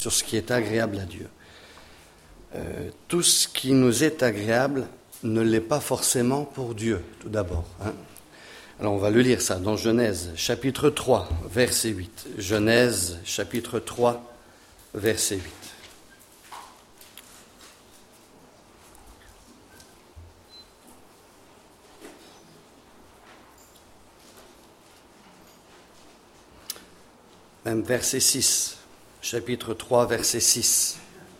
sur ce qui est agréable à Dieu. Tout ce qui nous est agréable ne l'est pas forcément pour Dieu, tout d'abord. Alors on va le lire ça dans Genèse, chapitre 3, verset 8. Genèse, chapitre 3, verset 8. Même verset 6, chapitre 3, verset 6.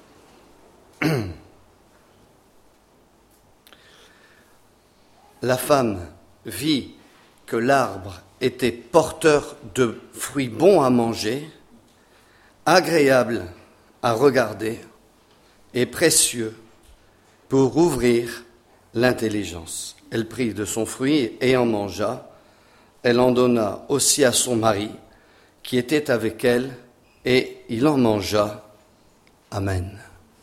La femme vit que l'arbre était porteur de fruits bons à manger, agréables à regarder et précieux pour ouvrir l'intelligence. Elle prit de son fruit et en mangea. Elle en donna aussi à son mari qui était avec elle, et il en mangea. Amen.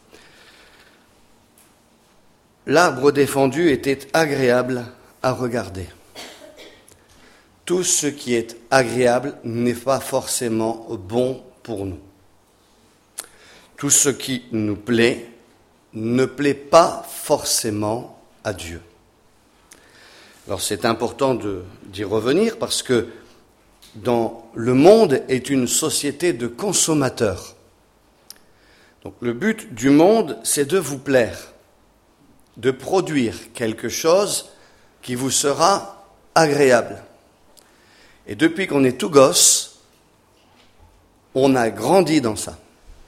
L'arbre défendu était agréable à regarder. Tout ce qui est agréable n'est pas forcément bon pour nous. Tout ce qui nous plaît ne plaît pas forcément à Dieu. Alors c'est important d'y revenir parce que le monde est une société de consommateurs. Donc le but du monde, c'est de vous plaire, de produire quelque chose qui vous sera agréable. Et depuis qu'on est tout gosse, on a grandi dans ça.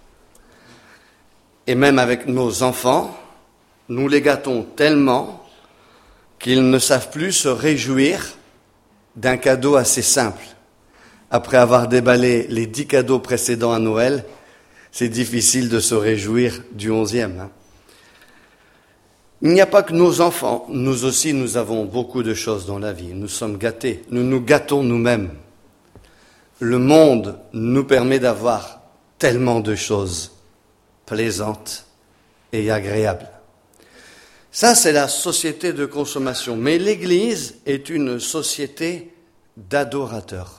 Et même avec nos enfants, nous les gâtons tellement qu'ils ne savent plus se réjouir d'un cadeau assez simple. Après avoir déballé les 10 cadeaux précédents à Noël, c'est difficile de se réjouir du 11e. Il n'y a pas que nos enfants, nous aussi nous avons beaucoup de choses dans la vie. Nous sommes gâtés, nous nous gâtons nous-mêmes. Le monde nous permet d'avoir tellement de choses plaisantes et agréables. Ça, c'est la société de consommation. Mais l'Église est une société d'adorateurs.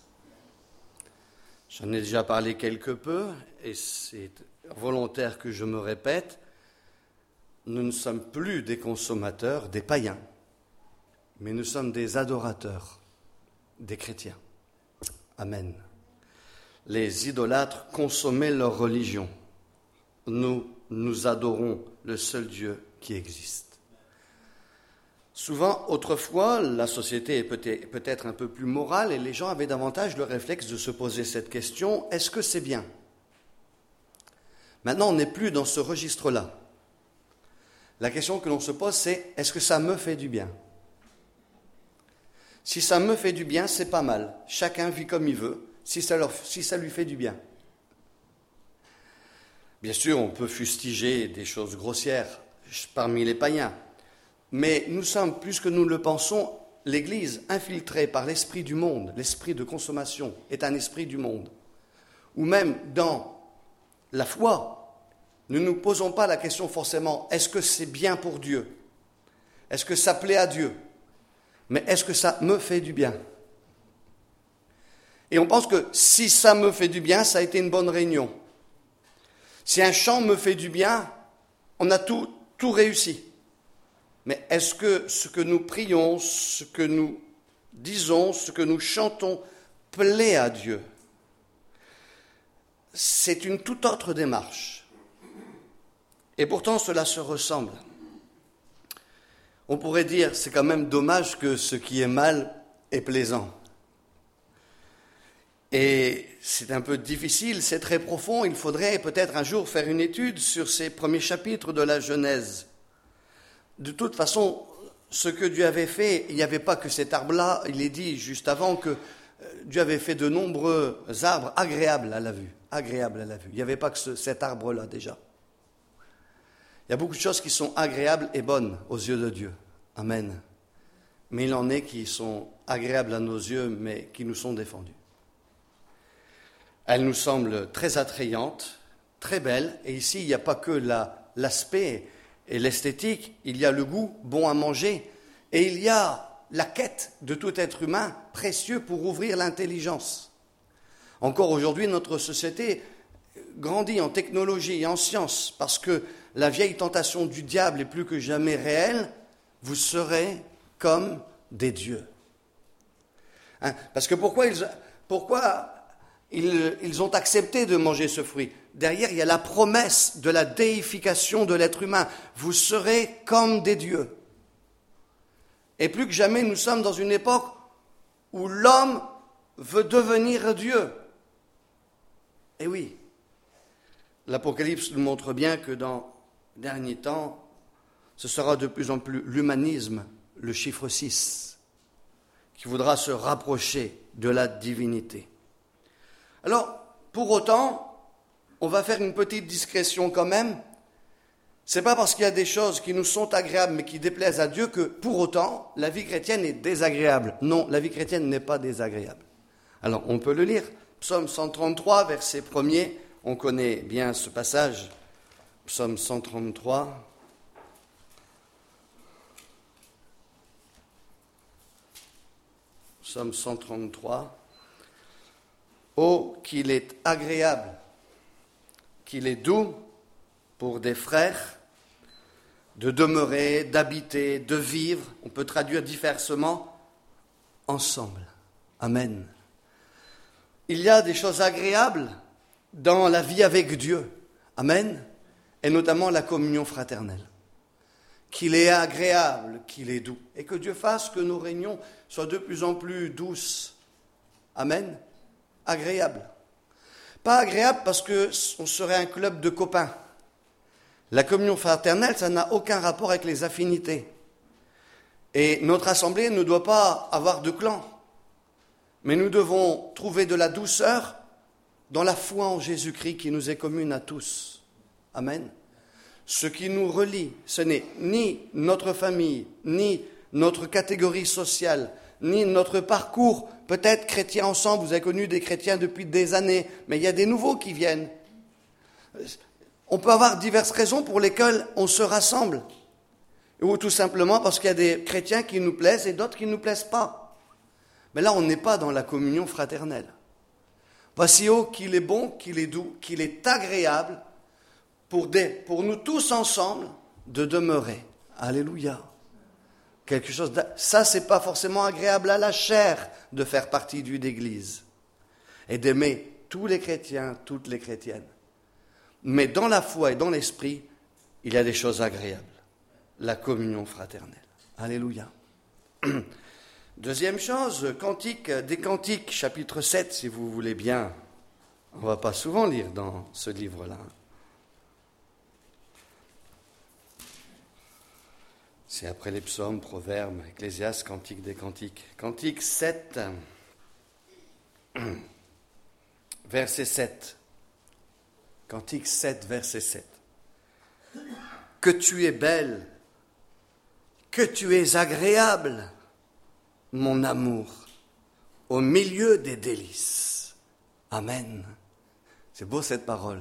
J'en ai déjà parlé quelque peu, et c'est volontaire que je me répète. Nous ne sommes plus des consommateurs, des païens, mais nous sommes des adorateurs, des chrétiens. Amen. Les idolâtres consommaient leur religion. Nous adorons le seul Dieu qui existe. Souvent, autrefois, la société est peut-être un peu plus morale et les gens avaient davantage le réflexe de se poser cette question, est-ce que c'est bien ? Maintenant, on n'est plus dans ce registre-là. La question que l'on se pose, c'est, est-ce que ça me fait du bien ? Si ça me fait du bien, c'est pas mal. Chacun vit comme il veut, si ça lui fait du bien. Bien sûr, on peut fustiger des choses grossières parmi les païens. Mais nous sommes, plus que nous le pensons, l'Église infiltrée par l'esprit du monde, l'esprit de consommation est un esprit du monde. Ou même dans la foi, nous ne nous posons pas la question forcément, est-ce que c'est bien pour Dieu ? Est-ce que ça plaît à Dieu ? Mais est-ce que ça me fait du bien ? Et on pense que si ça me fait du bien, ça a été une bonne réunion. Si un chant me fait du bien, on a tout réussi. Mais est-ce que ce que nous prions, ce que nous disons, ce que nous chantons plaît à Dieu ? C'est une toute autre démarche. Et pourtant, cela se ressemble. On pourrait dire, c'est quand même dommage que ce qui est mal est plaisant. Et c'est un peu difficile, c'est très profond. Il faudrait peut-être un jour faire une étude sur ces premiers chapitres de la Genèse. De toute façon, ce que Dieu avait fait, il n'y avait pas que cet arbre-là. Il est dit juste avant que Dieu avait fait de nombreux arbres agréables à la vue. Agréables à la vue. Il n'y avait pas que cet arbre-là déjà. Il y a beaucoup de choses qui sont agréables et bonnes aux yeux de Dieu. Amen. Mais il en est qui sont agréables à nos yeux, mais qui nous sont défendus. Elles nous semblent très attrayantes, très belles. Et ici, il n'y a pas que l'aspect et l'esthétique, il y a le goût bon à manger, et il y a la quête de tout être humain précieux pour ouvrir l'intelligence. Encore aujourd'hui, notre société grandit en technologie et en science, parce que la vieille tentation du diable est plus que jamais réelle, vous serez comme des dieux. Parce que pourquoi ils ont accepté de manger ce fruit? Derrière, il y a la promesse de la déification de l'être humain. Vous serez comme des dieux. Et plus que jamais, nous sommes dans une époque où l'homme veut devenir Dieu. Et oui, l'Apocalypse nous montre bien que dans les derniers temps, ce sera de plus en plus l'humanisme, le chiffre 6, qui voudra se rapprocher de la divinité. Alors, pour autant, on va faire une petite discrétion quand même. C'est pas parce qu'il y a des choses qui nous sont agréables mais qui déplaisent à Dieu que, pour autant, la vie chrétienne est désagréable. Non, la vie chrétienne n'est pas désagréable. Alors, on peut le lire. Psaume 133, verset 1er. On connaît bien ce passage. Psaume 133. Psaume 133. Oh, qu'il est agréable, qu'il est doux pour des frères de demeurer, d'habiter, de vivre, on peut traduire diversement, ensemble. Amen. Il y a des choses agréables dans la vie avec Dieu. Amen. Et notamment la communion fraternelle. Qu'il est agréable, qu'il est doux. Et que Dieu fasse que nos réunions soient de plus en plus douces. Amen. Agréable. Pas agréable parce qu'on serait un club de copains. La communion fraternelle, ça n'a aucun rapport avec les affinités. Et notre assemblée ne doit pas avoir de clan. Mais nous devons trouver de la douceur dans la foi en Jésus-Christ qui nous est commune à tous. Amen. Ce qui nous relie, ce n'est ni notre famille, ni notre catégorie sociale, ni notre parcours, peut-être chrétiens ensemble, vous avez connu des chrétiens depuis des années, mais il y a des nouveaux qui viennent. On peut avoir diverses raisons pour lesquelles on se rassemble, ou tout simplement parce qu'il y a des chrétiens qui nous plaisent et d'autres qui ne nous plaisent pas. Mais là, on n'est pas dans la communion fraternelle. Voici, oh, qu'il est bon, qu'il est doux, qu'il est agréable pour nous tous ensemble de demeurer. Alléluia. Ça, c'est pas forcément agréable à la chair de faire partie d'une église et d'aimer tous les chrétiens, toutes les chrétiennes. Mais dans la foi et dans l'esprit, il y a des choses agréables. La communion fraternelle. Alléluia. Deuxième chose, Cantique des Cantiques, chapitre 7, si vous voulez bien. On ne va pas souvent lire dans ce livre-là. C'est après les psaumes, proverbes, Ecclésiaste, Cantique des Cantiques. Cantique 7, verset 7. Cantique 7, verset 7. Que tu es belle, que tu es agréable, mon amour, au milieu des délices. Amen. C'est beau cette parole.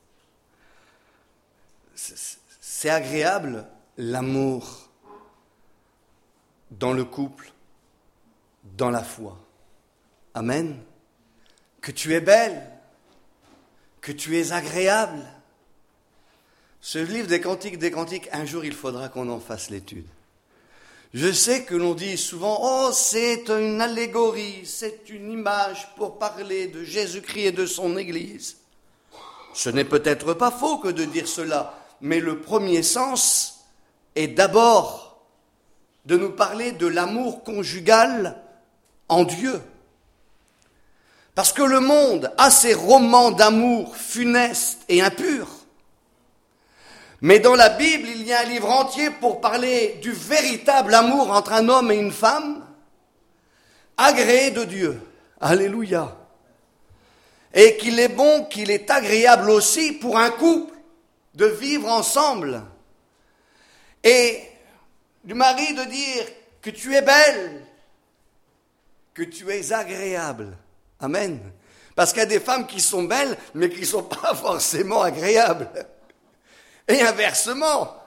C'est agréable l'amour dans le couple, dans la foi. Amen. Que tu es belle, que tu es agréable. Ce livre des Cantiques, un jour il faudra qu'on en fasse l'étude. Je sais que l'on dit souvent, oh, c'est une allégorie, c'est une image pour parler de Jésus-Christ et de son Église. Ce n'est peut-être pas faux que de dire cela, mais le premier sens est d'abord de nous parler de l'amour conjugal en Dieu. Parce que le monde a ses romans d'amour funestes et impurs. Mais dans la Bible, il y a un livre entier pour parler du véritable amour entre un homme et une femme, agréé de Dieu. Alléluia. Et qu'il est bon, qu'il est agréable aussi pour un couple de vivre ensemble. Et du mari de dire que tu es belle, que tu es agréable. Amen. Parce qu'il y a des femmes qui sont belles, mais qui ne sont pas forcément agréables. Et inversement,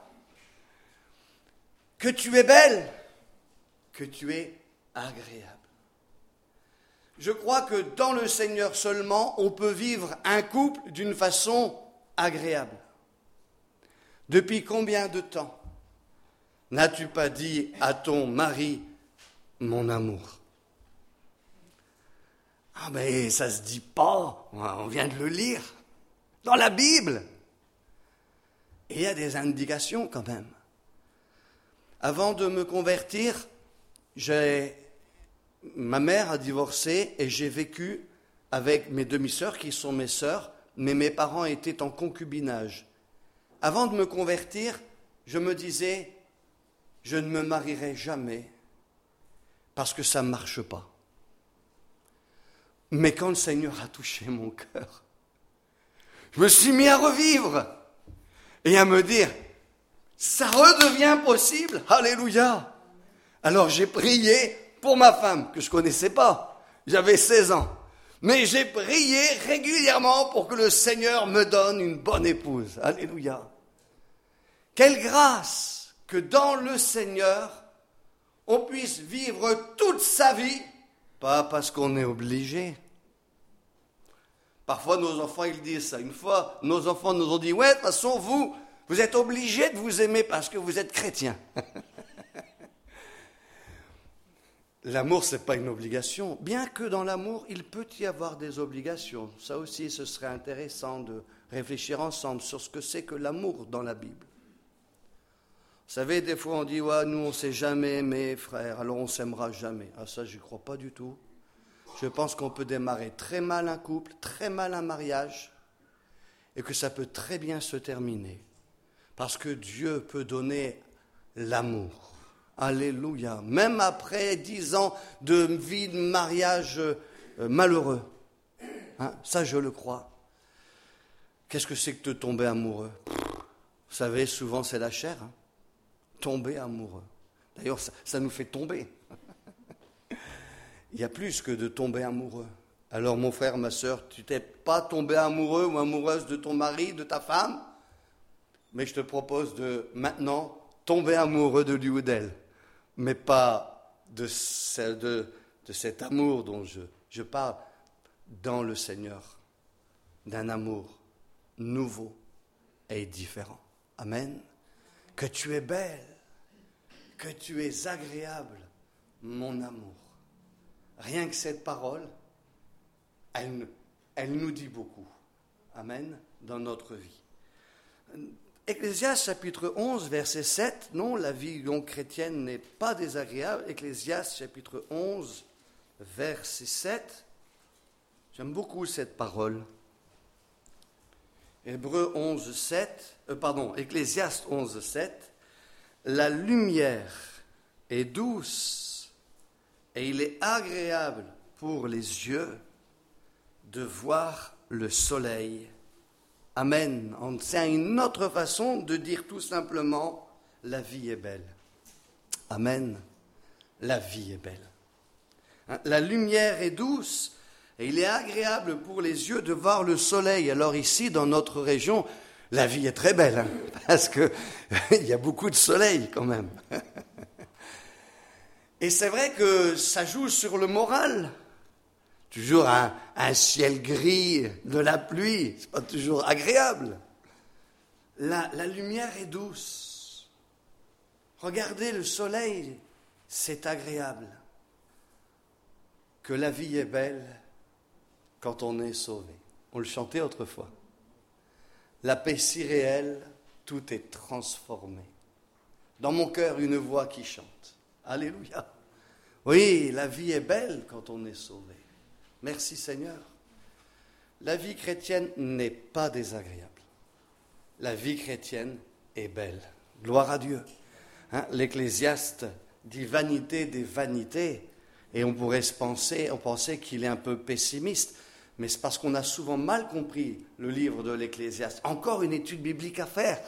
que tu es belle, que tu es agréable. Je crois que dans le Seigneur seulement, on peut vivre un couple d'une façon agréable. Depuis combien de temps n'as-tu pas dit à ton mari « mon amour » ? Ah mais ça se dit pas, on vient de le lire dans la Bible. Et il y a des indications quand même. Avant de me convertir, ma mère a divorcé et j'ai vécu avec mes demi-sœurs qui sont mes sœurs, mais mes parents étaient en concubinage. Avant de me convertir, je me disais, je ne me marierai jamais parce que ça ne marche pas. Mais quand le Seigneur a touché mon cœur, je me suis mis à revivre et à me dire, ça redevient possible, alléluia. Alors j'ai prié pour ma femme, que je ne connaissais pas, j'avais 16 ans. Mais j'ai prié régulièrement pour que le Seigneur me donne une bonne épouse, alléluia. Quelle grâce que dans le Seigneur, on puisse vivre toute sa vie, pas parce qu'on est obligé. Parfois, nos enfants, ils disent ça. Une fois, nos enfants nous ont dit, ouais, de toute façon, vous êtes obligés de vous aimer parce que vous êtes chrétiens. L'amour, ce n'est pas une obligation. Bien que dans l'amour, il peut y avoir des obligations. Ça aussi, ce serait intéressant de réfléchir ensemble sur ce que c'est que l'amour dans la Bible. Vous savez, des fois, on dit, ouais, nous, on ne s'est jamais aimé, frère, alors on ne s'aimera jamais. Ah, ça, je n'y crois pas du tout. Je pense qu'on peut démarrer très mal un couple, très mal un mariage, et que ça peut très bien se terminer. Parce que Dieu peut donner l'amour. Alléluia. Même après 10 ans de vie de mariage malheureux. Hein, ça, je le crois. Qu'est-ce que c'est que de tomber amoureux ? Vous savez, souvent, c'est la chair. Hein. Tomber amoureux. D'ailleurs, ça nous fait tomber. Il y a plus que de tomber amoureux. Alors, mon frère, ma sœur, tu t'es pas tombé amoureux ou amoureuse de ton mari, de ta femme, mais je te propose de maintenant tomber amoureux de lui ou d'elle, mais pas de cet amour dont je parle dans le Seigneur, d'un amour nouveau et différent. Amen. Que tu es belle, que tu es agréable, mon amour. Rien que cette parole, elle nous dit beaucoup. Amen, dans notre vie. Ecclésiaste chapitre 11, verset 7, non, la vie donc chrétienne n'est pas désagréable. Ecclésiaste chapitre 11, verset 7, j'aime beaucoup cette parole. Ecclésiaste 11, 7, la lumière est douce et il est agréable pour les yeux de voir le soleil. Amen. C'est une autre façon de dire tout simplement, la vie est belle. Amen. La vie est belle. La lumière est douce et il est agréable pour les yeux de voir le soleil. Alors ici, dans notre région, la vie est très belle, parce qu'il y a beaucoup de soleil quand même. Et c'est vrai que ça joue sur le moral. Toujours un ciel gris, de la pluie, c'est pas toujours agréable. La lumière est douce. Regardez le soleil, c'est agréable. Que la vie est belle quand on est sauvé. On le chantait autrefois. La paix si réelle, tout est transformé. Dans mon cœur, une voix qui chante. Alléluia. Oui, la vie est belle quand on est sauvé. Merci Seigneur. La vie chrétienne n'est pas désagréable. La vie chrétienne est belle. Gloire à Dieu. L'Ecclésiaste dit vanité des vanités. Et on pourrait penser qu'il est un peu pessimiste. Mais c'est parce qu'on a souvent mal compris le livre de l'Ecclésiaste. Encore une étude biblique à faire.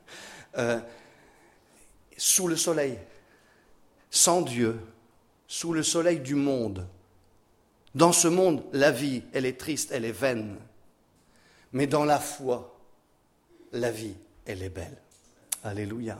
Sous le soleil, sans Dieu, sous le soleil du monde. Dans ce monde, la vie, elle est triste, elle est vaine. Mais dans la foi, la vie, elle est belle. Alléluia.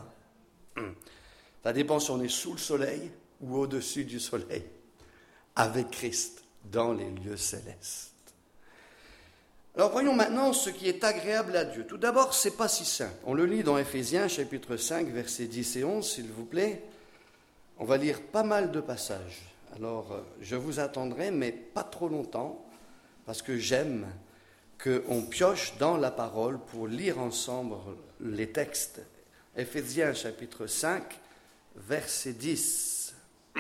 Ça dépend si on est sous le soleil ou au-dessus du soleil. Avec Christ, dans les lieux célestes. Alors voyons maintenant ce qui est agréable à Dieu. Tout d'abord, ce n'est pas si simple. On le lit dans Éphésiens chapitre 5, versets 10 et 11, s'il vous plaît. On va lire pas mal de passages. Alors je vous attendrai, mais pas trop longtemps, parce que j'aime qu'on pioche dans la parole pour lire ensemble les textes. Éphésiens chapitre 5, verset 10.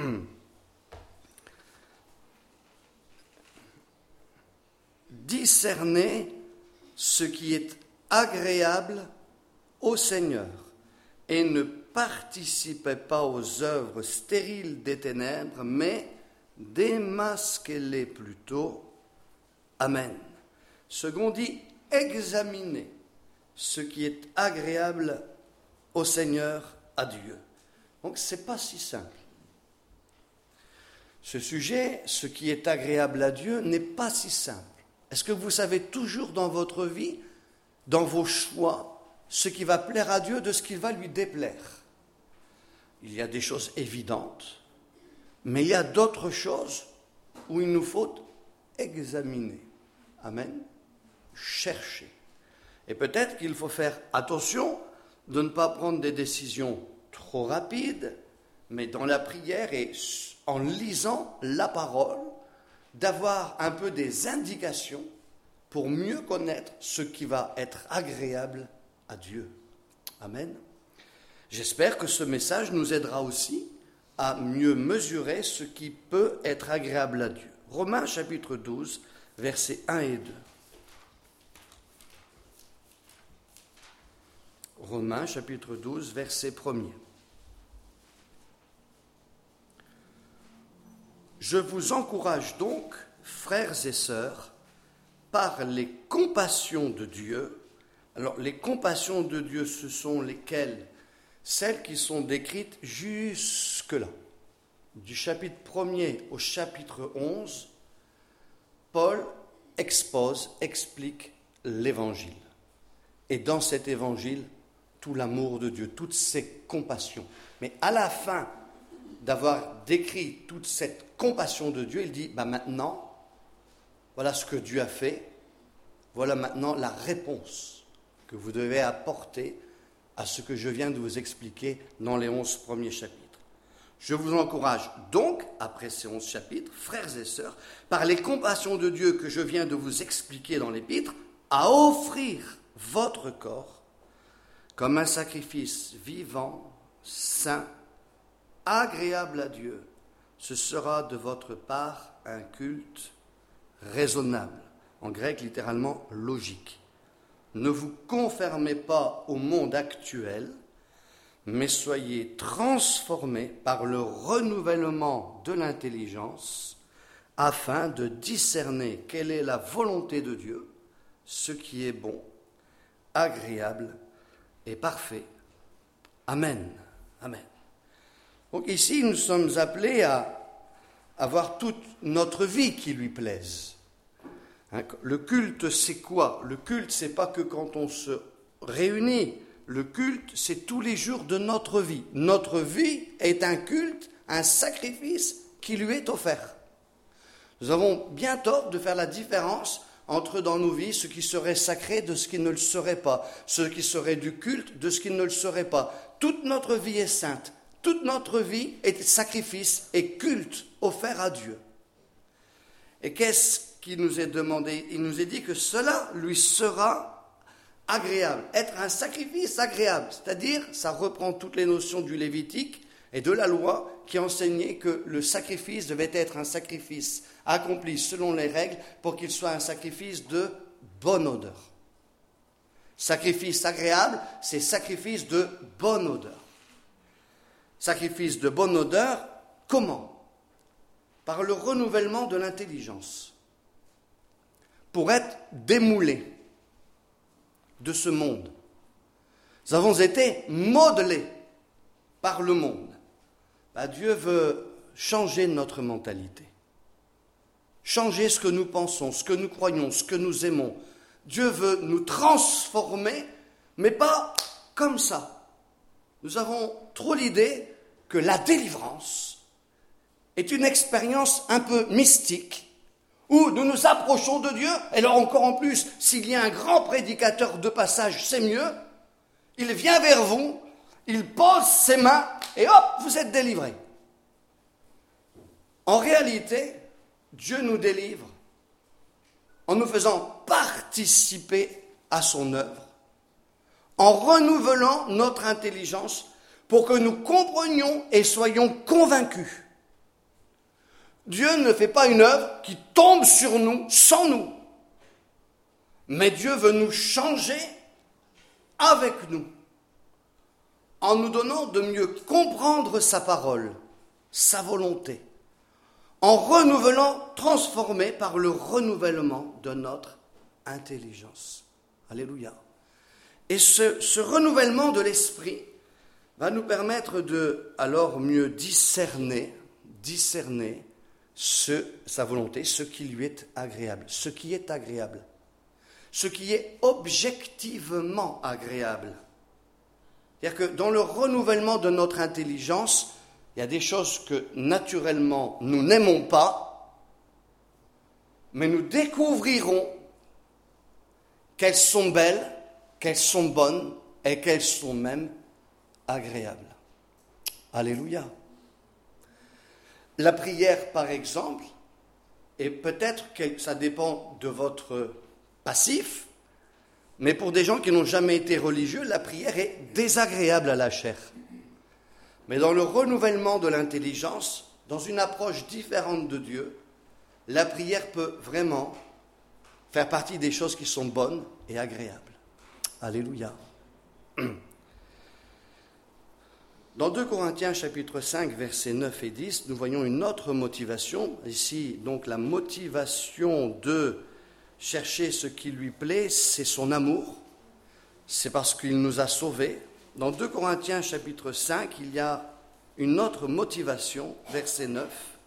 Discernez ce qui est agréable au Seigneur et ne participez pas aux œuvres stériles des ténèbres, mais démasquez-les plutôt. Amen. Second dit, examinez ce qui est agréable au Seigneur, à Dieu. Donc ce n'est pas si simple. Ce sujet, ce qui est agréable à Dieu, n'est pas si simple. Est-ce que vous savez toujours dans votre vie, dans vos choix, ce qui va plaire à Dieu de ce qui va lui déplaire? Il y a des choses évidentes, mais il y a d'autres choses où il nous faut examiner. Amen. Chercher. Et peut-être qu'il faut faire attention de ne pas prendre des décisions trop rapides, mais dans la prière et en lisant la parole, d'avoir un peu des indications pour mieux connaître ce qui va être agréable à Dieu. Amen. J'espère que ce message nous aidera aussi à mieux mesurer ce qui peut être agréable à Dieu. Romains chapitre 12, versets 1 et 2. Romains chapitre 12, verset 1er. Je vous encourage donc, frères et sœurs, par les compassions de Dieu. Alors, les compassions de Dieu, ce sont lesquelles? Celles qui sont décrites jusque-là. Du chapitre 1er au chapitre 11, Paul explique l'évangile. Et dans cet évangile, tout l'amour de Dieu, toutes ses compassions. Mais à la fin d'avoir décrit toute cette compassion de Dieu, il dit, maintenant, voilà ce que Dieu a fait, voilà maintenant la réponse que vous devez apporter à ce que je viens de vous expliquer dans les 11 premiers chapitres. Je vous encourage donc, après ces 11 chapitres, frères et sœurs, par les compassions de Dieu que je viens de vous expliquer dans l'épître, à offrir votre corps comme un sacrifice vivant, saint, agréable à Dieu. Ce sera de votre part un culte raisonnable, en grec littéralement logique. Ne vous conformez pas au monde actuel, mais soyez transformés par le renouvellement de l'intelligence, afin de discerner quelle est la volonté de Dieu, ce qui est bon, agréable et parfait. Amen. Amen. Donc ici, nous sommes appelés à avoir toute notre vie qui lui plaise. Le culte, c'est quoi? Le culte, c'est pas que quand on se réunit. Le culte, c'est tous les jours de notre vie. Notre vie est un culte, un sacrifice qui lui est offert. Nous avons bien tort de faire la différence entre dans nos vies ce qui serait sacré de ce qui ne le serait pas, ce qui serait du culte de ce qui ne le serait pas. Toute notre vie est sainte. Toute notre vie est sacrifice et culte offert à Dieu. Et qu'est-ce qui nous est demandé? Il nous est dit que cela lui sera agréable. Être un sacrifice agréable, c'est-à-dire, ça reprend toutes les notions du Lévitique et de la loi qui enseignaient que le sacrifice devait être un sacrifice accompli selon les règles pour qu'il soit un sacrifice de bonne odeur. Sacrifice agréable, c'est sacrifice de bonne odeur. Sacrifice de bonne odeur, comment? Par le renouvellement de l'intelligence. Pour être démoulés de ce monde. Nous avons été modelés par le monde. Dieu veut changer notre mentalité. Changer ce que nous pensons, ce que nous croyons, ce que nous aimons. Dieu veut nous transformer, mais pas comme ça. Nous avons trop l'idée que la délivrance est une expérience un peu mystique où nous nous approchons de Dieu, et alors encore en plus, s'il y a un grand prédicateur de passage, c'est mieux, il vient vers vous, il pose ses mains, et hop, vous êtes délivrés. En réalité, Dieu nous délivre en nous faisant participer à son œuvre, en renouvelant notre intelligence pour que nous comprenions et soyons convaincus. Dieu ne fait pas une œuvre qui tombe sur nous sans nous, mais Dieu veut nous changer avec nous, en nous donnant de mieux comprendre sa parole, sa volonté, en renouvelant, transformé par le renouvellement de notre intelligence. Alléluia. Et ce renouvellement de l'esprit va nous permettre de alors mieux discerner sa volonté, ce qui lui est agréable, ce qui est agréable, ce qui est objectivement agréable. C'est-à-dire que dans le renouvellement de notre intelligence, il y a des choses que naturellement nous n'aimons pas, mais nous découvrirons qu'elles sont belles, qu'elles sont bonnes et qu'elles sont même agréables. Alléluia. La prière, par exemple, et peut-être que ça dépend de votre passif, mais pour des gens qui n'ont jamais été religieux, la prière est désagréable à la chair. Mais dans le renouvellement de l'intelligence, dans une approche différente de Dieu, la prière peut vraiment faire partie des choses qui sont bonnes et agréables. Alléluia. Dans 2 Corinthiens chapitre 5, versets 9 et 10, nous voyons une autre motivation. Ici, donc, la motivation de chercher ce qui lui plaît, c'est son amour. C'est parce qu'il nous a sauvés. Dans 2 Corinthiens chapitre 5, il y a une autre motivation, verset 9.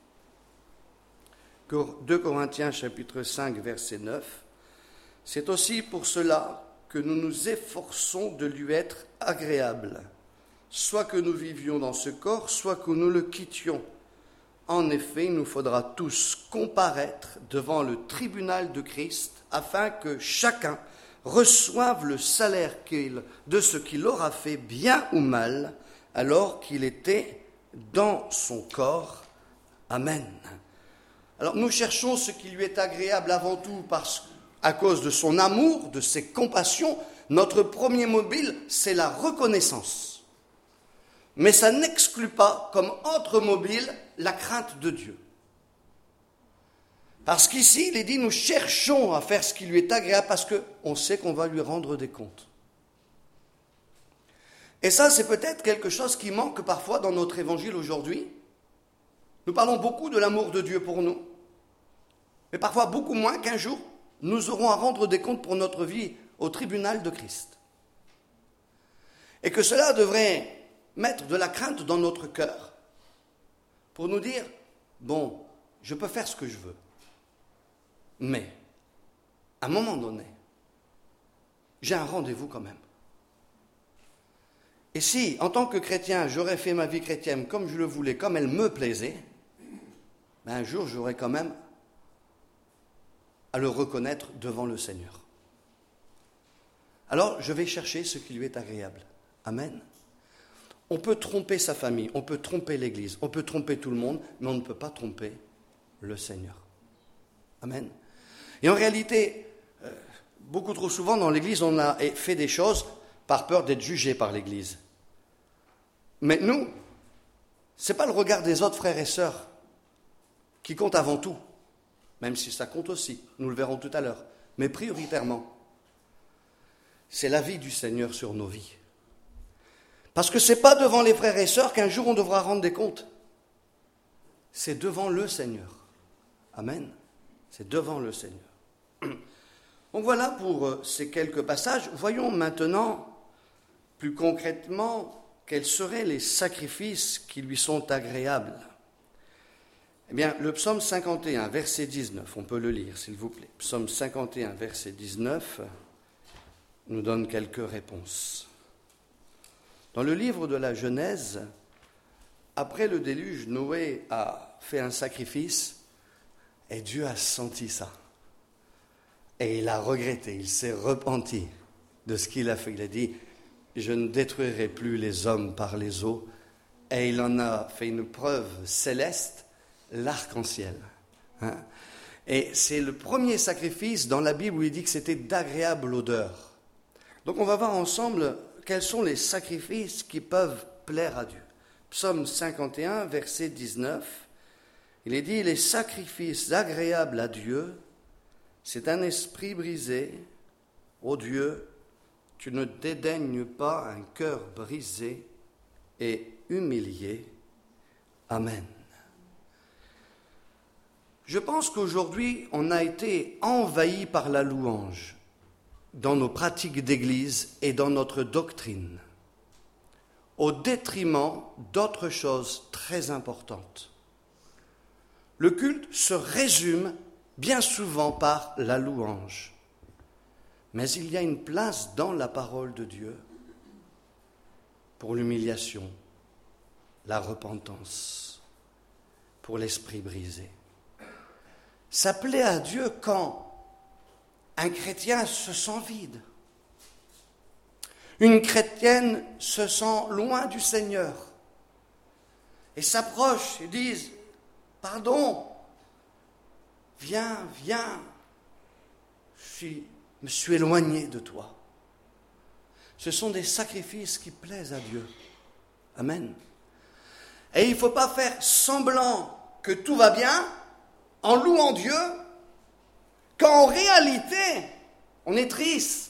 2 Corinthiens chapitre 5, verset 9. C'est aussi pour cela que nous nous efforçons de lui être agréables, soit que nous vivions dans ce corps, soit que nous le quittions. En effet, il nous faudra tous comparaître devant le tribunal de Christ, afin que chacun reçoive le salaire de ce qu'il aura fait, bien ou mal, alors qu'il était dans son corps. Amen. Alors nous cherchons ce qui lui est agréable avant tout à cause de son amour, de ses compassions. Notre premier mobile, c'est la reconnaissance. Mais ça n'exclut pas, comme autre mobile, la crainte de Dieu. Parce qu'ici, il est dit, nous cherchons à faire ce qui lui est agréable parce qu'on sait qu'on va lui rendre des comptes. Et ça, c'est peut-être quelque chose qui manque parfois dans notre évangile aujourd'hui. Nous parlons beaucoup de l'amour de Dieu pour nous, mais parfois beaucoup moins qu'un jour, nous aurons à rendre des comptes pour notre vie au tribunal de Christ. Et que cela devrait mettre de la crainte dans notre cœur pour nous dire, bon, je peux faire ce que je veux, mais à un moment donné, j'ai un rendez-vous quand même. Et si, en tant que chrétien, j'aurais fait ma vie chrétienne comme je le voulais, comme elle me plaisait, ben un jour, j'aurais quand même à le reconnaître devant le Seigneur. Alors, je vais chercher ce qui lui est agréable. Amen. On peut tromper sa famille, on peut tromper l'Église, on peut tromper tout le monde, mais on ne peut pas tromper le Seigneur. Amen. Et en réalité, beaucoup trop souvent dans l'Église, on a fait des choses par peur d'être jugé par l'Église. Mais nous, ce n'est pas le regard des autres frères et sœurs qui compte avant tout, même si ça compte aussi, nous le verrons tout à l'heure, mais prioritairement, c'est la vie du Seigneur sur nos vies. Parce que ce n'est pas devant les frères et sœurs qu'un jour on devra rendre des comptes. C'est devant le Seigneur. Amen. C'est devant le Seigneur. Donc voilà pour ces quelques passages. Voyons maintenant, plus concrètement, quels seraient les sacrifices qui lui sont agréables. Eh bien, le psaume 51, verset 19, on peut le lire, s'il vous plaît. Psaume 51, verset 19, nous donne quelques réponses. Dans le livre de la Genèse, après le déluge, Noé a fait un sacrifice Et Dieu a senti ça. Et il a regretté, il s'est repenti de ce qu'il a fait. Il a dit, je ne détruirai plus les hommes par les eaux. Et il en a fait une preuve céleste, l'arc-en-ciel. Hein? Et c'est le premier sacrifice dans la Bible où il dit que c'était d'agréable odeur. Donc on va voir ensemble quels sont les sacrifices qui peuvent plaire à Dieu. Psaume 51, verset 19, il est dit, les sacrifices agréables à Dieu, c'est un esprit brisé. Ô Dieu, tu ne dédaignes pas un cœur brisé et humilié. Amen. Je pense qu'aujourd'hui, on a été envahi par la louange dans nos pratiques d'église et dans notre doctrine, au détriment d'autres choses très importantes. Le culte se résume bien souvent par la louange, mais il y a une place dans la parole de Dieu pour l'humiliation, la repentance, pour l'esprit brisé. Ça plaît à Dieu quand un chrétien se sent vide. Une chrétienne se sent loin du Seigneur et s'approche et dit « Pardon, viens, je me suis éloigné de toi. » Ce sont des sacrifices qui plaisent à Dieu. Amen. Et il ne faut pas faire semblant que tout va bien en louant Dieu, quand en réalité, on est triste,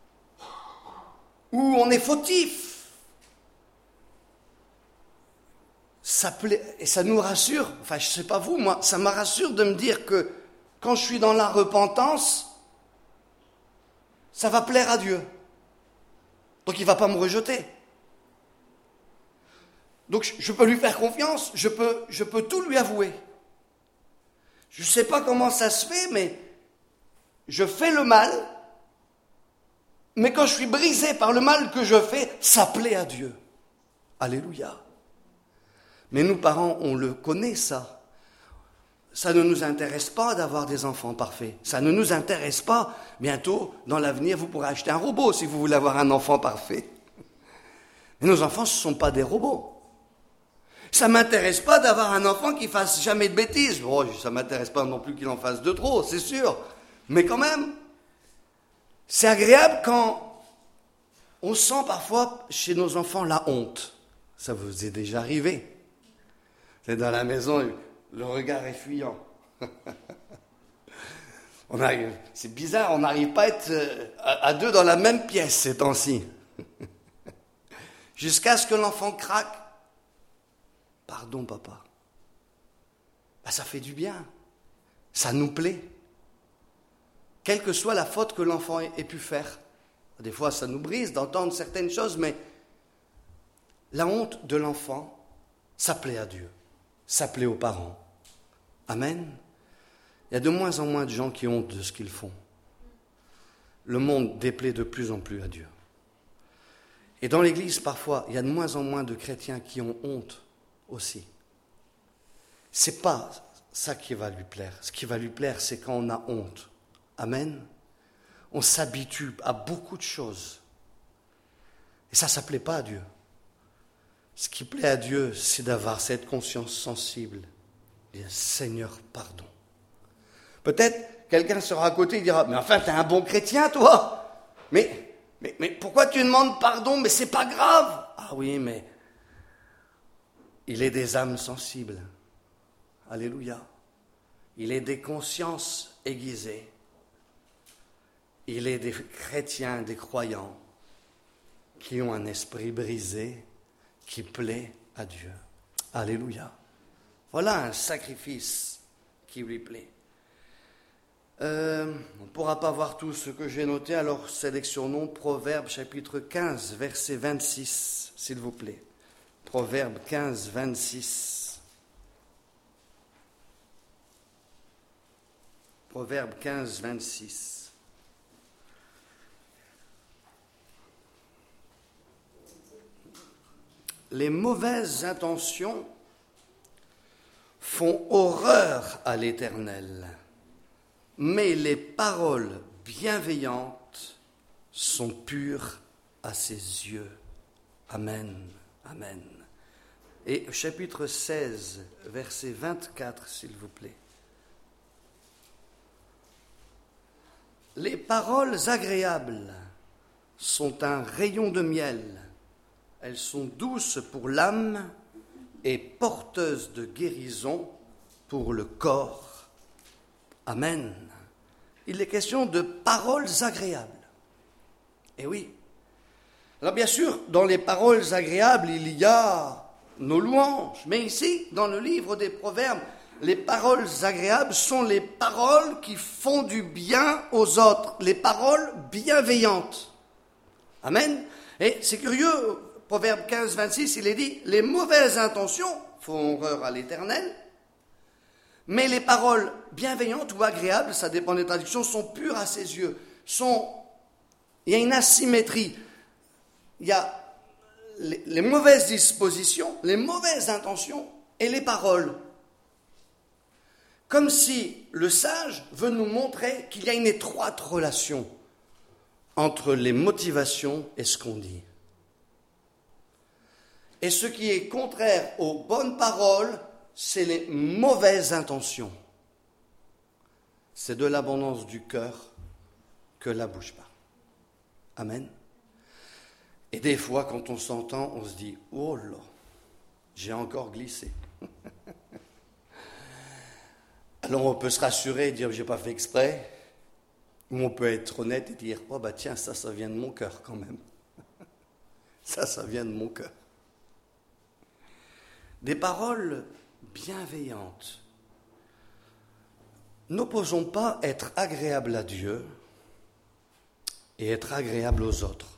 ou on est fautif. Ça plaît, et ça nous rassure, enfin je ne sais pas vous, moi, ça me rassure de me dire que quand je suis dans la repentance, ça va plaire à Dieu. Donc il ne va pas me rejeter. Donc je peux lui faire confiance, je peux tout lui avouer. Je ne sais pas comment ça se fait, mais je fais le mal, mais quand je suis brisé par le mal que je fais, ça plaît à Dieu. Alléluia. Mais nous, parents, on le connaît, ça. Ça ne nous intéresse pas d'avoir des enfants parfaits. Ça ne nous intéresse pas. Bientôt, dans l'avenir, vous pourrez acheter un robot si vous voulez avoir un enfant parfait. Mais nos enfants, ce ne sont pas des robots. Ça ne m'intéresse pas d'avoir un enfant qui fasse jamais de bêtises. Oh, ça ne m'intéresse pas non plus qu'il en fasse de trop, c'est sûr. Mais quand même, c'est agréable quand on sent parfois chez nos enfants la honte. Ça vous est déjà arrivé. C'est dans la maison, le regard est fuyant. C'est bizarre, on n'arrive pas à être à deux dans la même pièce ces temps-ci. Jusqu'à ce que l'enfant craque. Pardon, papa. Ben, ça fait du bien. Ça nous plaît. Quelle que soit la faute que l'enfant ait pu faire. Des fois, ça nous brise d'entendre certaines choses, mais la honte de l'enfant, ça plaît à Dieu. Ça plaît aux parents. Amen. Il y a de moins en moins de gens qui ont honte de ce qu'ils font. Le monde déplaît de plus en plus à Dieu. Et dans l'Église, parfois, il y a de moins en moins de chrétiens qui ont honte aussi. C'est pas ça qui va lui plaire. Ce qui va lui plaire, c'est quand on a honte. Amen. On s'habitue à beaucoup de choses. Et ça ne plaît pas à Dieu. Ce qui plaît à Dieu, c'est d'avoir cette conscience sensible. Dire, Seigneur, pardon. Peut-être quelqu'un sera à côté et dira, mais enfin, t'es un bon chrétien, toi. Mais pourquoi tu demandes pardon? Mais c'est pas grave. Ah oui, mais il est des âmes sensibles. Alléluia. Il est des consciences aiguisées. Il est des chrétiens, des croyants qui ont un esprit brisé qui plaît à Dieu. Alléluia. Voilà un sacrifice qui lui plaît. On ne pourra pas voir tout ce que j'ai noté, alors sélectionnons Proverbes chapitre 15, verset 26, s'il vous plaît. Proverbes 15, 26. Proverbes 15, 26. Les mauvaises intentions font horreur à l'Éternel, mais les paroles bienveillantes sont pures à ses yeux. Amen, amen. Et chapitre 16, verset 24, s'il vous plaît. Les paroles agréables sont un rayon de miel. Elles sont douces pour l'âme et porteuses de guérison pour le corps. Amen. Il est question de paroles agréables. Et oui. Alors bien sûr, dans les paroles agréables, il y a nos louanges. Mais ici, dans le livre des Proverbes, les paroles agréables sont les paroles qui font du bien aux autres, les paroles bienveillantes. Amen. Et c'est curieux, Proverbe 15, 26, il est dit, les mauvaises intentions font horreur à l'Éternel, mais les paroles bienveillantes ou agréables, ça dépend des traductions, sont pures à ses yeux. Il y a une asymétrie. Il y a les mauvaises dispositions, les mauvaises intentions et les paroles. Comme si le sage veut nous montrer qu'il y a une étroite relation entre les motivations et ce qu'on dit. Et ce qui est contraire aux bonnes paroles, c'est les mauvaises intentions. C'est de l'abondance du cœur que la bouche parle. Amen. Et des fois, quand on s'entend, on se dit « Oh là, j'ai encore glissé. » Alors on peut se rassurer et dire « J'ai pas fait exprès ». Ou on peut être honnête et dire « Oh bah tiens, ça vient de mon cœur quand même. » Ça vient de mon cœur. Des paroles bienveillantes. N'opposons pas être agréable à Dieu et être agréable aux autres.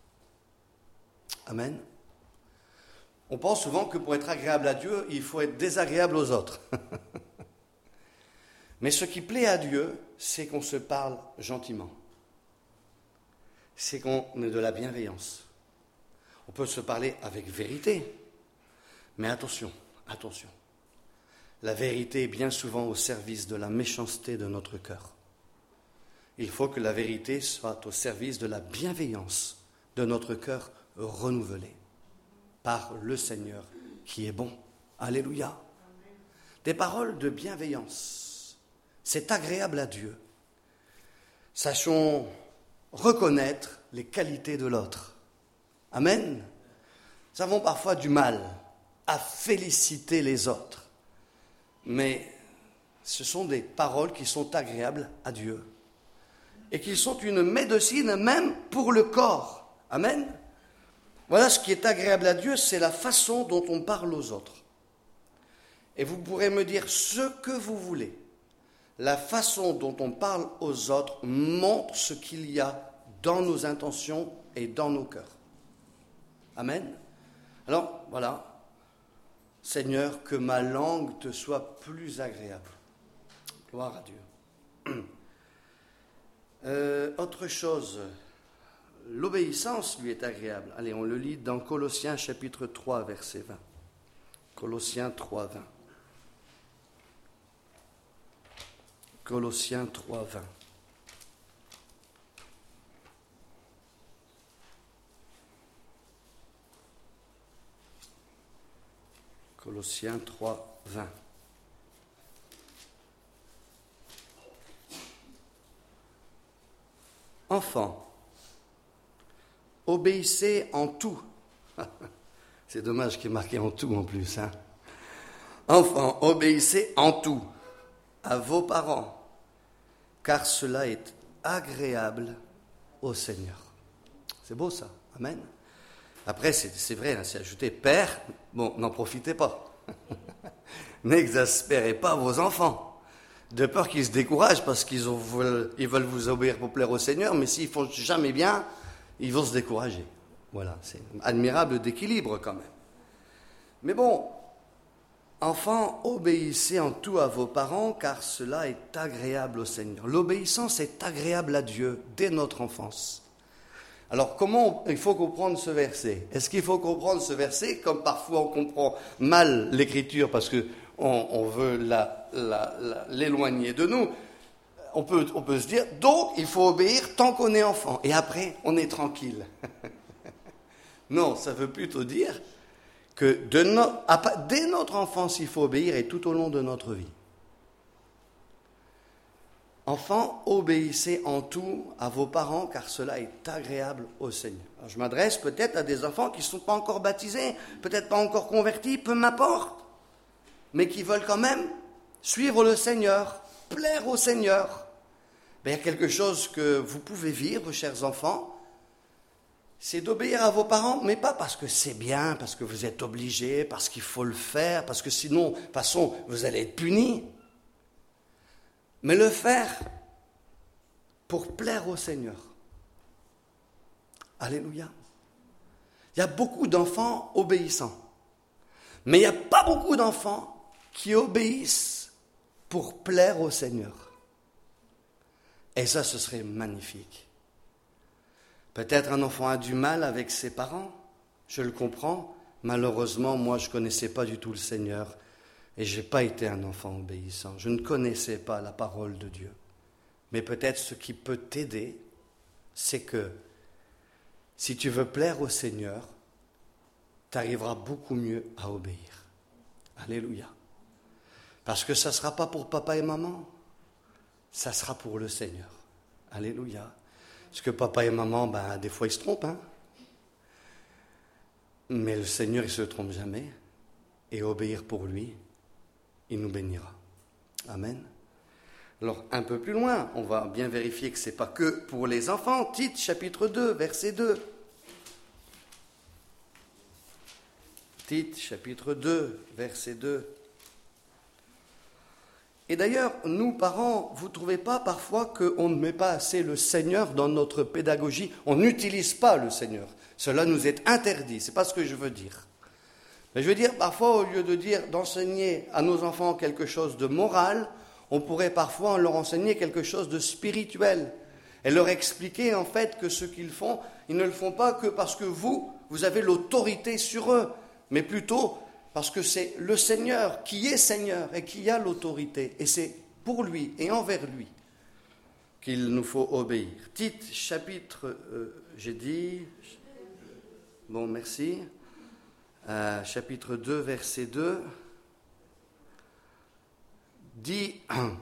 Amen. On pense souvent que pour être agréable à Dieu, il faut être désagréable aux autres. Mais ce qui plaît à Dieu, c'est qu'on se parle gentiment. C'est qu'on ait de la bienveillance. On peut se parler avec vérité. Mais attention, attention. La vérité est bien souvent au service de la méchanceté de notre cœur. Il faut que la vérité soit au service de la bienveillance de notre cœur renouvelé par le Seigneur qui est bon. Alléluia. Des paroles de bienveillance. C'est agréable à Dieu. Sachons reconnaître les qualités de l'autre. Amen. Nous avons parfois du mal à féliciter les autres. Mais ce sont des paroles qui sont agréables à Dieu. Et qui sont une médecine même pour le corps. Amen. Voilà ce qui est agréable à Dieu, c'est la façon dont on parle aux autres. Et vous pourrez me dire ce que vous voulez. La façon dont on parle aux autres montre ce qu'il y a dans nos intentions et dans nos cœurs. Amen. Alors, voilà. Seigneur, que ma langue te soit plus agréable. Gloire à Dieu. Autre chose, l'obéissance lui est agréable. Allez, on le lit dans Colossiens chapitre 3, verset 20. Colossiens 3, 20. Colossiens 3, 20. Colossiens 3, 20. Enfants, obéissez en tout. C'est dommage qu'il y ait marqué en tout en plus. Enfants, obéissez en tout à vos parents, car cela est agréable au Seigneur. C'est beau ça, amen. Après, c'est vrai, c'est ajouté père, bon, n'en profitez pas. N'exaspérez pas vos enfants, de peur qu'ils se découragent parce qu'ils veulent vous obéir pour plaire au Seigneur, mais s'ils font jamais bien, ils vont se décourager. Voilà, c'est admirable d'équilibre quand même. Mais bon, enfants, obéissez en tout à vos parents, car cela est agréable au Seigneur. L'obéissance est agréable à Dieu dès notre enfance. Alors, comment il faut comprendre ce verset ? Est-ce qu'il faut comprendre ce verset comme parfois on comprend mal l'Écriture parce que on veut l'éloigner de nous. On peut se dire, donc il faut obéir tant qu'on est enfant, et après on est tranquille. Non, ça veut plutôt dire que dès notre enfance, il faut obéir, et tout au long de notre vie. Enfants, obéissez en tout à vos parents, car cela est agréable au Seigneur. Alors, je m'adresse peut-être à des enfants qui ne sont pas encore baptisés, peut-être pas encore convertis, peu m'importe, mais qui veulent quand même suivre le Seigneur, plaire au Seigneur. Il y a quelque chose que vous pouvez vivre, chers enfants, c'est d'obéir à vos parents, mais pas parce que c'est bien, parce que vous êtes obligés, parce qu'il faut le faire, parce que sinon, de toute façon, vous allez être punis. Mais le faire pour plaire au Seigneur. Alléluia. Il y a beaucoup d'enfants obéissants, mais il n'y a pas beaucoup d'enfants qui obéissent pour plaire au Seigneur. Et ça, ce serait magnifique. Peut-être un enfant a du mal avec ses parents, je le comprends. Malheureusement, moi, je ne connaissais pas du tout le Seigneur et je n'ai pas été un enfant obéissant. Je ne connaissais pas la parole de Dieu. Mais peut-être ce qui peut t'aider, c'est que si tu veux plaire au Seigneur, tu arriveras beaucoup mieux à obéir. Alléluia. Parce que ça ne sera pas pour papa et maman, ça sera pour le Seigneur. Alléluia. Parce que papa et maman, des fois, ils se trompent. Mais le Seigneur, il ne se trompe jamais. Et obéir pour lui, il nous bénira. Amen. Alors, un peu plus loin, on va bien vérifier que ce n'est pas que pour les enfants. Tite, chapitre 2, verset 2. Tite, chapitre 2, verset 2. Et d'ailleurs, nous, parents, vous ne trouvez pas parfois qu'on ne met pas assez le Seigneur dans notre pédagogie? On n'utilise pas le Seigneur. Cela nous est interdit. Ce n'est pas ce que je veux dire. Mais je veux dire, parfois, au lieu d'enseigner à nos enfants quelque chose de moral, on pourrait parfois leur enseigner quelque chose de spirituel. Et leur expliquer, en fait, que ce qu'ils font, ils ne le font pas que parce que vous avez l'autorité sur eux, mais plutôt parce que c'est le Seigneur qui est Seigneur et qui a l'autorité. Et c'est pour lui et envers lui qu'il nous faut obéir. Tite, chapitre, merci. Chapitre 2, verset 2, dit...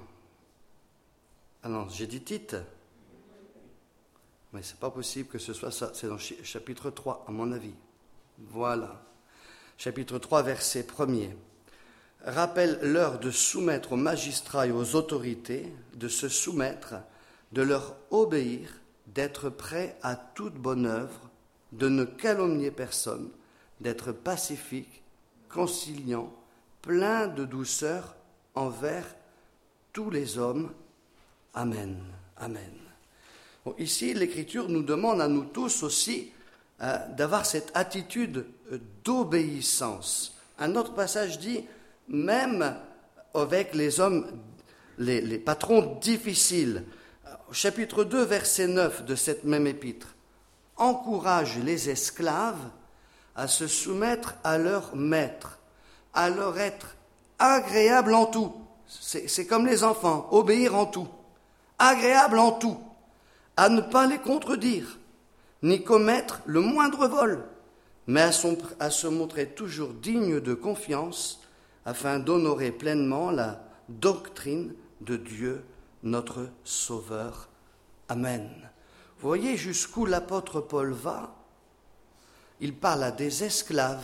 Ah non, j'ai dit Tite. Mais c'est pas possible que ce soit ça. C'est dans chapitre 3, à mon avis. Voilà. Chapitre 3, verset 1er. Rappelle-leur de soumettre aux magistrats et aux autorités, de se soumettre, de leur obéir, d'être prêts à toute bonne œuvre, de ne calomnier personne, d'être pacifique, conciliant, plein de douceur envers tous les hommes. Amen. Amen. Bon, ici, l'Écriture nous demande à nous tous aussi d'avoir cette attitude d'obéissance. Un autre passage dit, même avec les hommes, les patrons difficiles, au chapitre 2, verset 9 de cette même épître, encourage les esclaves à se soumettre à leur maître, à leur être agréable en tout. C'est comme les enfants, obéir en tout, agréable en tout, à ne pas les contredire, ni commettre le moindre vol, mais à se montrer toujours digne de confiance, afin d'honorer pleinement la doctrine de Dieu, notre Sauveur. Amen. Vous voyez jusqu'où l'apôtre Paul va? Il parle à des esclaves,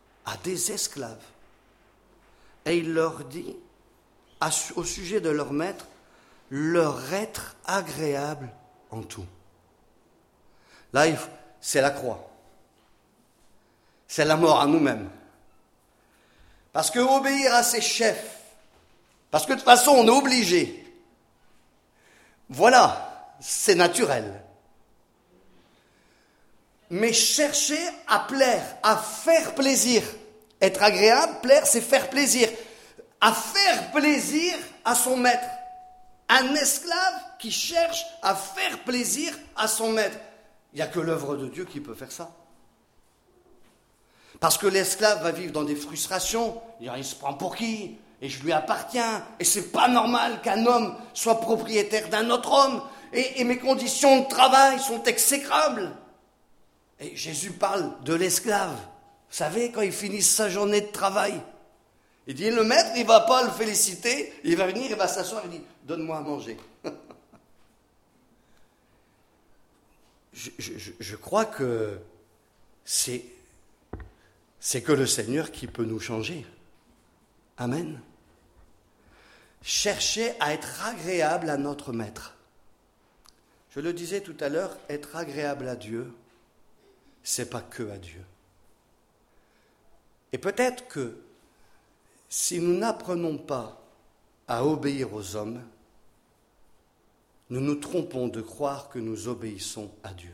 et il leur dit, au sujet de leur maître, leur être agréable en tout. Là, c'est la croix. C'est la mort à nous-mêmes. Parce que obéir à ses chefs, parce que de toute façon, on est obligé. Voilà, c'est naturel. Mais chercher à plaire, à faire plaisir. Être agréable, plaire, c'est faire plaisir. À faire plaisir à son maître. Un esclave qui cherche à faire plaisir à son maître. Il n'y a que l'œuvre de Dieu qui peut faire ça. Parce que l'esclave va vivre dans des frustrations. Il se prend pour qui? et je lui appartiens, et c'est pas normal qu'un homme soit propriétaire d'un autre homme, et mes conditions de travail sont exécrables. Et Jésus parle de l'esclave. Vous savez, quand il finit sa journée de travail, il dit, le maître, il ne va pas le féliciter, il va venir, il va s'asseoir, il dit, donne-moi à manger. Je crois que c'est que le Seigneur qui peut nous changer. Amen. Cherchez à être agréable à notre maître. Je le disais tout à l'heure, être agréable à Dieu, c'est pas que à Dieu. Et peut-être que si nous n'apprenons pas à obéir aux hommes, nous nous trompons de croire que nous obéissons à Dieu.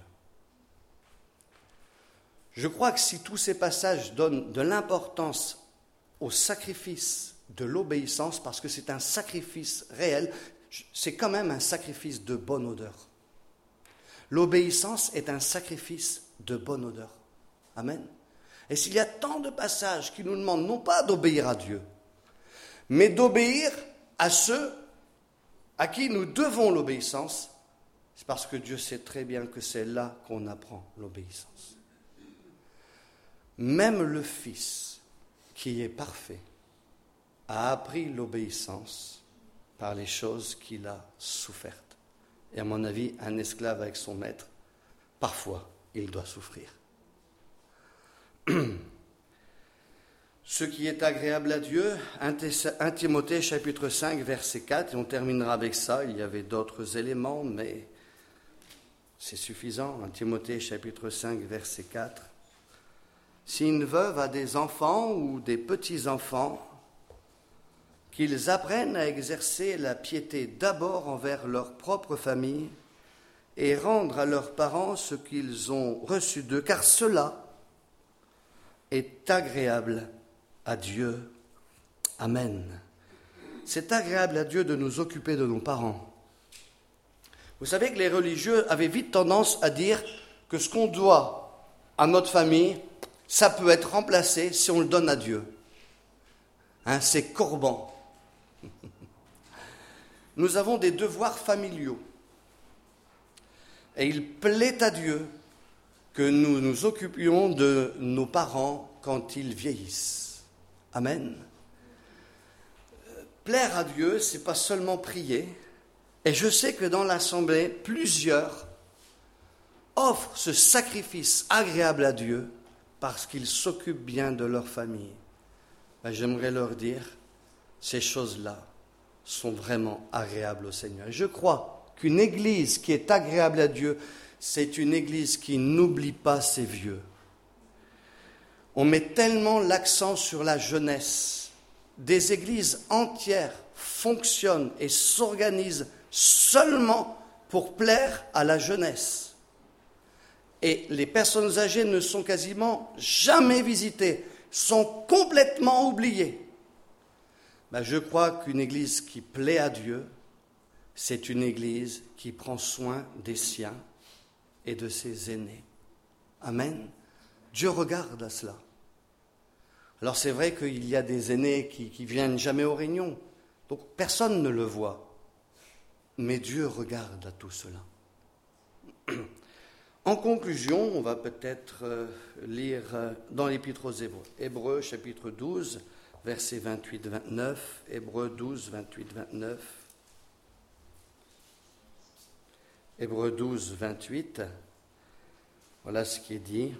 Je crois que si tous ces passages donnent de l'importance au sacrifice de l'obéissance, parce que c'est un sacrifice réel, c'est quand même un sacrifice de bonne odeur. L'obéissance est un sacrifice de bonne odeur. Amen. Et s'il y a tant de passages qui nous demandent non pas d'obéir à Dieu, mais d'obéir à ceux à qui nous devons l'obéissance, c'est parce que Dieu sait très bien que c'est là qu'on apprend l'obéissance. Même le Fils, qui est parfait, a appris l'obéissance par les choses qu'il a souffertes. Et à mon avis, un esclave avec son maître, parfois, il doit souffrir. Ce qui est agréable à Dieu, 1 Timothée chapitre 5, verset 4, et on terminera avec ça, il y avait d'autres éléments, mais c'est suffisant. 1 Timothée chapitre 5, verset 4. Si une veuve a des enfants ou des petits-enfants, qu'ils apprennent à exercer la piété d'abord envers leur propre famille et rendre à leurs parents ce qu'ils ont reçu d'eux, car cela est agréable à Dieu. Amen. C'est agréable à Dieu de nous occuper de nos parents. Vous savez que les religieux avaient vite tendance à dire que ce qu'on doit à notre famille, ça peut être remplacé si on le donne à Dieu. C'est Corban. Nous avons des devoirs familiaux. Et il plaît à Dieu que nous nous occupions de nos parents quand ils vieillissent. Amen. Plaire à Dieu, ce n'est pas seulement prier. Et je sais que dans l'Assemblée, plusieurs offrent ce sacrifice agréable à Dieu parce qu'ils s'occupent bien de leur famille. J'aimerais leur dire, ces choses-là sont vraiment agréables au Seigneur. Et je crois qu'une église qui est agréable à Dieu, c'est une église qui n'oublie pas ses vieux. On met tellement l'accent sur la jeunesse. Des églises entières fonctionnent et s'organisent seulement pour plaire à la jeunesse. Et les personnes âgées ne sont quasiment jamais visitées, sont complètement oubliées. Je crois qu'une église qui plaît à Dieu, c'est une église qui prend soin des siens et de ses aînés. Amen. Dieu regarde à cela. Alors c'est vrai qu'il y a des aînés qui viennent jamais aux réunions, donc personne ne le voit. Mais Dieu regarde à tout cela. En conclusion, on va peut-être lire dans l'Épître aux Hébreux. Hébreux chapitre 12, versets 28-29. Hébreux 12, 28-29. Hébreux 12, 28. Voilà ce qui est dit.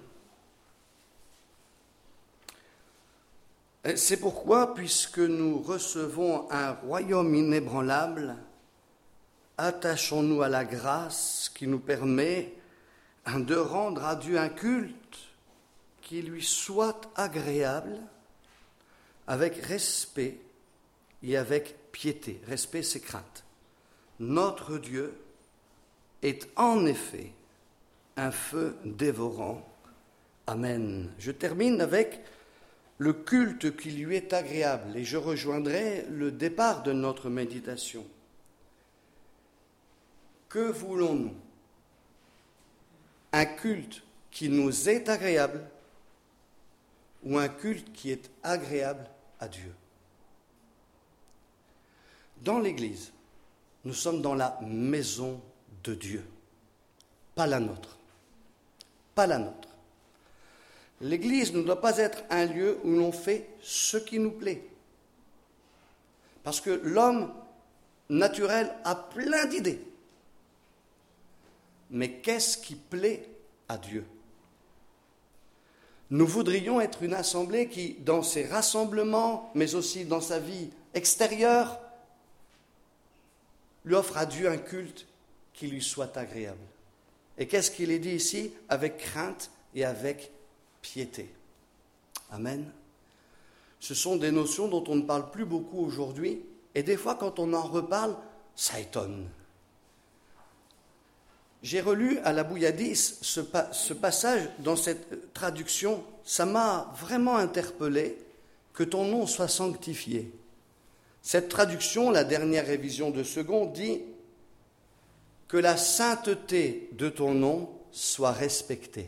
C'est pourquoi, puisque nous recevons un royaume inébranlable, attachons-nous à la grâce qui nous permet de rendre à Dieu un culte qui lui soit agréable, avec respect et avec piété. Respect, c'est crainte. Notre Dieu est en effet un feu dévorant. Amen. Je termine avec le culte qui lui est agréable et je rejoindrai le départ de notre méditation. Que voulons-nous? Un culte qui nous est agréable ou un culte qui est agréable à Dieu? dans l'Église, nous sommes dans la maison de Dieu, pas la nôtre. Pas la nôtre. L'Église ne doit pas être un lieu où l'on fait ce qui nous plaît. Parce que l'homme naturel a plein d'idées. Mais qu'est-ce qui plaît à Dieu ? Nous voudrions être une assemblée qui, dans ses rassemblements, mais aussi dans sa vie extérieure, lui offre à Dieu un culte qui lui soit agréable. Et qu'est-ce qu'il est dit ici ? Avec crainte et avec piété. Amen. Ce sont des notions dont on ne parle plus beaucoup aujourd'hui, et des fois quand on en reparle, ça étonne. J'ai relu à la Bouilladis ce passage dans cette traduction, ça m'a vraiment interpellé, que ton nom soit sanctifié. Cette traduction, la dernière révision de Second, dit que la sainteté de ton nom soit respectée.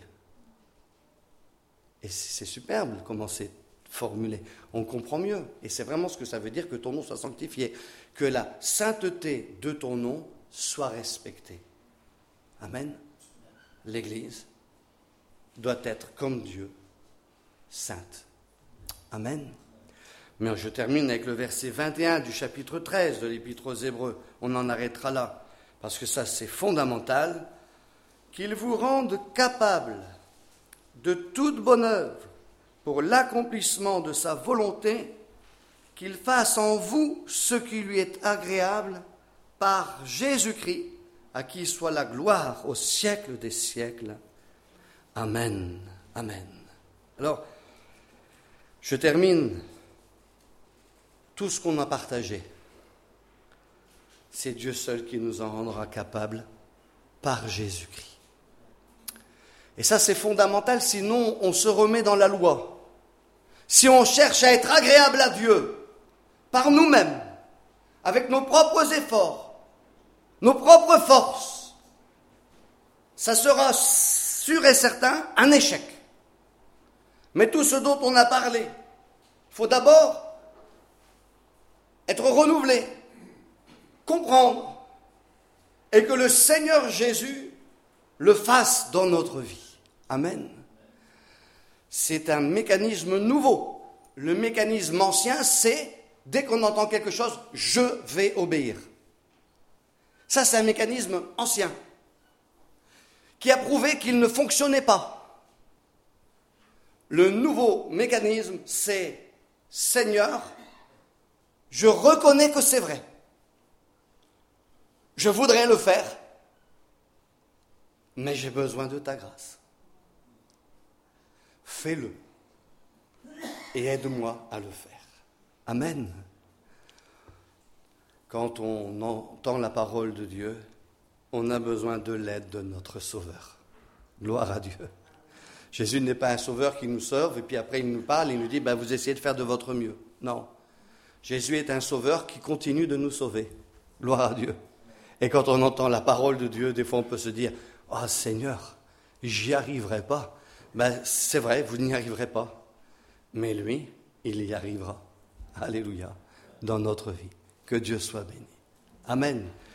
Et c'est superbe comment c'est formulé. On comprend mieux. Et c'est vraiment ce que ça veut dire que ton nom soit sanctifié. Que la sainteté de ton nom soit respectée. Amen. L'Église doit être comme Dieu, sainte. Amen. Mais je termine avec le verset 21 du chapitre 13 de l'Épître aux Hébreux. On en arrêtera là. Parce que ça, c'est fondamental, qu'il vous rende capable de toute bonne œuvre pour l'accomplissement de sa volonté, qu'il fasse en vous ce qui lui est agréable par Jésus-Christ, à qui soit la gloire au siècle des siècles. Amen. Amen. Alors, je termine tout ce qu'on a partagé. C'est Dieu seul qui nous en rendra capables par Jésus-Christ. Et ça, c'est fondamental, sinon on se remet dans la loi. Si on cherche à être agréable à Dieu par nous-mêmes, avec nos propres efforts, nos propres forces, ça sera sûr et certain un échec. Mais tout ce dont on a parlé, il faut d'abord être renouvelé, comprendre, et que le Seigneur Jésus le fasse dans notre vie. Amen. C'est un mécanisme nouveau. Le mécanisme ancien, c'est, dès qu'on entend quelque chose, je vais obéir. Ça, c'est un mécanisme ancien, qui a prouvé qu'il ne fonctionnait pas. Le nouveau mécanisme, c'est, Seigneur, je reconnais que c'est vrai. Je voudrais le faire, mais j'ai besoin de ta grâce. Fais-le et aide-moi à le faire. Amen. Quand on entend la parole de Dieu, on a besoin de l'aide de notre Sauveur. Gloire à Dieu. Jésus n'est pas un sauveur qui nous sauve et puis après il nous parle et il nous dit vous essayez de faire de votre mieux. Non. Jésus est un sauveur qui continue de nous sauver. Gloire à Dieu. Et quand on entend la parole de Dieu, des fois on peut se dire « Oh Seigneur, j'y arriverai pas. » C'est vrai, vous n'y arriverez pas. Mais lui, il y arrivera. Alléluia. Dans notre vie. Que Dieu soit béni. Amen.